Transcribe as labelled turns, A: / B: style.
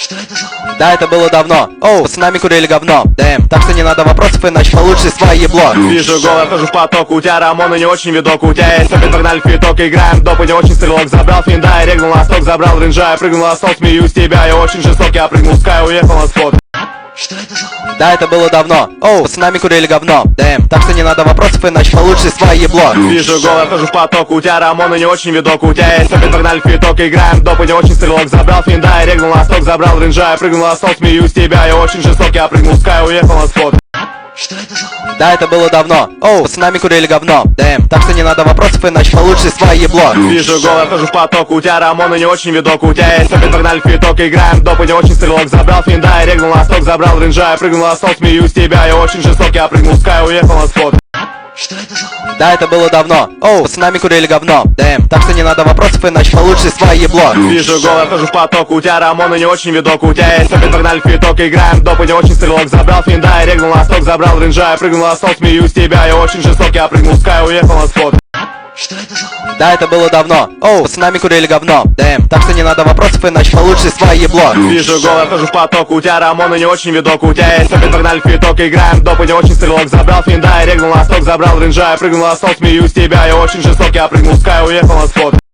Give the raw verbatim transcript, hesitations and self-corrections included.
A: Что это за хуйня?
B: Да, это было давно. Оу, пацанами курили говно. Дэм, так что не надо вопросов, иначе получишь свое ебло.
C: Вижу голый, хожу в поток, у тебя Рамон и не очень видок. У тебя есть опять погнали в фиток, играем доп, и не очень стрелок. Забрал финда, я регнул на сток, забрал ринжа, я прыгнул на стол, смеюсь тебя, я очень жесток, я прыгнул, скай, уехал на спот.
A: Что это за хуйня?
B: Да, это было давно. Оу, пацанами курили говно. Дэм, так что не надо вопросов, иначе получишь свое ебло.
C: Вижу голый, хожу в поток, у тебя Рамон и не очень видок. У тебя есть опять погнали в фиток, играем доп, и не очень стрелок. Забрал финда, я регнул на сток, забрал ринжа, я прыгнул на стол, смеюсь тебя, я очень жесток, я прыгнул, скай, уехал на спот.
A: Что это за хуйня?
B: Да, это было давно. Оу, пацанами курили говно. Дэм, так что не надо вопросов, иначе получишь свое ебло.
C: Вижу голый, хожу в поток, у тебя Рамон и не очень видок. У тебя есть опять погнали в фиток, играем доп, и не очень стрелок. Забрал финда, я регнул на сток, забрал ринжа, я прыгнул на стол, смеюсь тебя, я очень жесток, я прыгнул, скай, уехал на спот.
A: Что это за хуйня?
B: Да, это было давно. Оу, пацанами курили говно. Дэм, так что не надо вопросов, иначе получишь свое ебло.
C: Вижу голый, хожу в поток, у тебя Рамон и не очень видок. У тебя есть опять погнали в фиток, играем доп, и не очень стрелок. Забрал финда, я регнул на сток, забрал ринжа, я прыгнул на стол, смеюсь тебя, я очень жесток, я прыгнул, скай, уехал на спот.
A: Что это за хуйня?
B: Да, это было давно. Оу, пацанами курили говно. Дэм, так что не надо вопросов, иначе получишь свое ебло.
C: Вижу голый, хожу в поток, у тебя Рамон и не очень видок. У тебя есть опять погнали в фиток, играем доп, и не очень стрелок. Забрал финда, я регнул на сток, забрал ринжа, я прыгнул на стол, смеюсь тебя, я очень жесток, я прыгнул, скай, уехал на спот.